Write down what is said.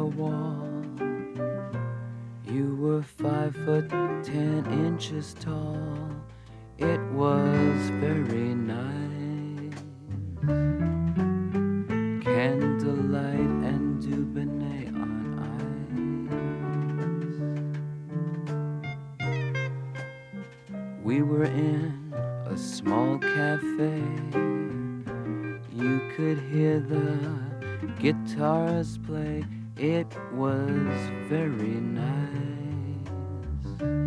the wall. You were 5'10" tall. It was very nice. Candlelight and Dubonnet on ice. We were in a small cafe. You could hear the guitars play. It was very nice.